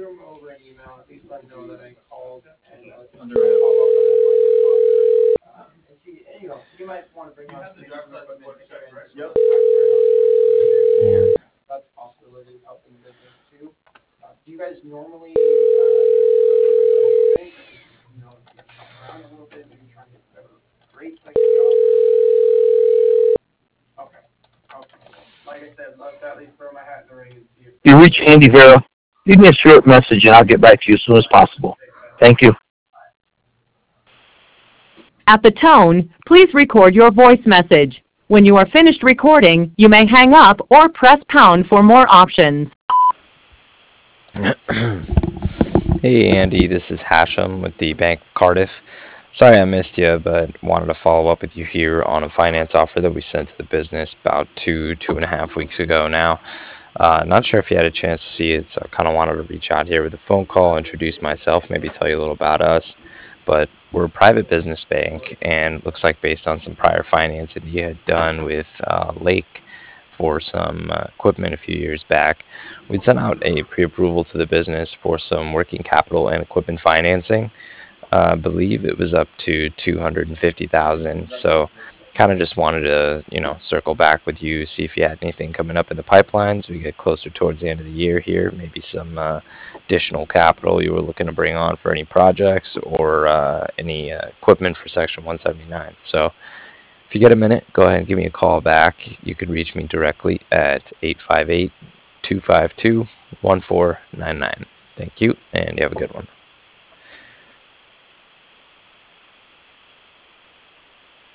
Yeah. You reach Andy Vera. Leave me a short message and I'll get back to you as soon as possible. Thank you. At the tone, please record your voice message. When you are finished recording, you may hang up or press pound for more options. Hey Andy, this is Hashem with the Bank of Cardiff. Sorry I missed you, but wanted to follow up with you here on a finance offer that we sent to the business about 2.5 weeks ago now. Not sure if you had a chance to see it, so I kind of wanted to reach out here with a phone call, introduce myself, maybe tell you a little about us. But we're a private business bank, and looks like based on some prior financing that you had done with Lake for some equipment a few years back, we'd sent out a pre-approval to the business for some working capital and equipment financing. I believe it was up to 250,000. So kind of just wanted to, circle back with you, see if you had anything coming up in the pipelines. We get closer towards the end of the year here, maybe some additional capital you were looking to bring on for any projects or any equipment for Section 179. So if you get a minute, go ahead and give me a call back. You can reach me directly at 858 252 1499. Thank you, and you have a good one.